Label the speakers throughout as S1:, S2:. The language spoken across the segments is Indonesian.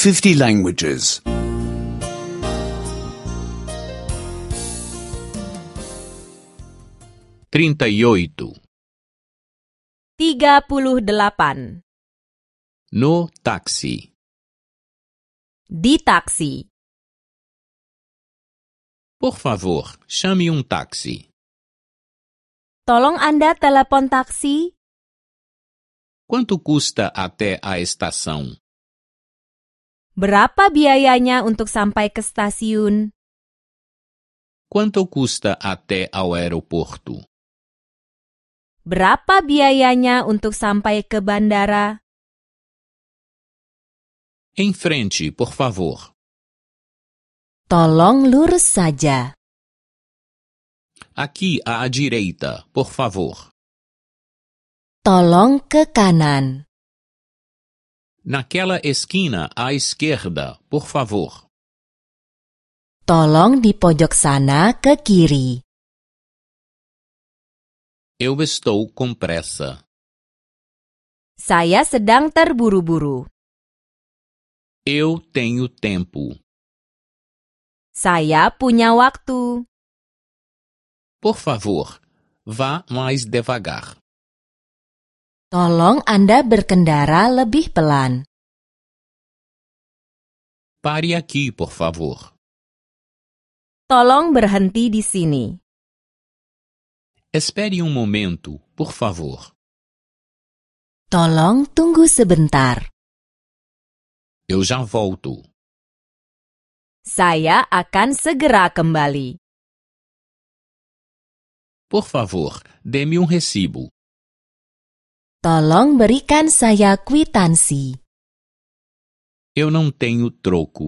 S1: 50 languages.
S2: 38.
S3: 38.
S2: No táxi.
S3: Di taksi.
S2: Por favor, chame táxi.
S3: Tolong Anda telepon taksi.
S2: Quanto custa até a estação?
S3: Berapa biayanya untuk sampai ke stasiun?
S2: Quanto custa até ao aeroporto?
S3: Berapa biayanya untuk sampai ke bandara?
S2: Em frente, por favor.
S3: Tolong lurus saja.
S2: Aqui à direita, por favor.
S3: Tolong ke kanan.
S2: Naquela esquina à esquerda, por favor.
S3: Tolong di pojok sana ke kiri.
S2: Eu estou com pressa.
S3: Saya sedang terburu-buru.
S2: Eu tenho tempo.
S3: Saya punya waktu.
S2: Por favor, vá mais devagar.
S3: Tolong Anda berkendara lebih pelan.
S2: Pare aqui, por favor.
S3: Tolong berhenti di sini.
S2: Espere momento, por favor.
S3: Tolong tunggu sebentar.
S2: Eu já volto.
S3: Saya akan segera kembali.
S2: Por favor, dê-me recibo.
S3: Tolong berikan saya kwitansi.
S2: Eu não tenho troco.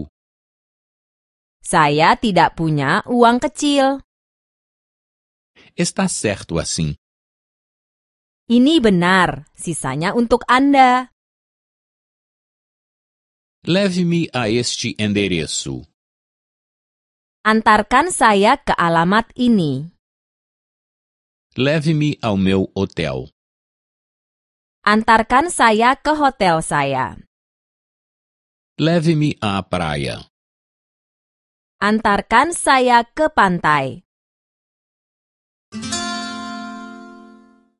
S3: Saya tidak punya uang kecil.
S2: Está certo assim.
S3: Ini benar, sisanya untuk Anda.
S2: Leve-me a este endereço.
S3: Antarkan saya ke alamat ini.
S2: Leve-me ao meu hotel.
S3: Antarkan saya ke hotel saya.
S2: Leve-me à praia.
S3: Antarkan saya ke pantai.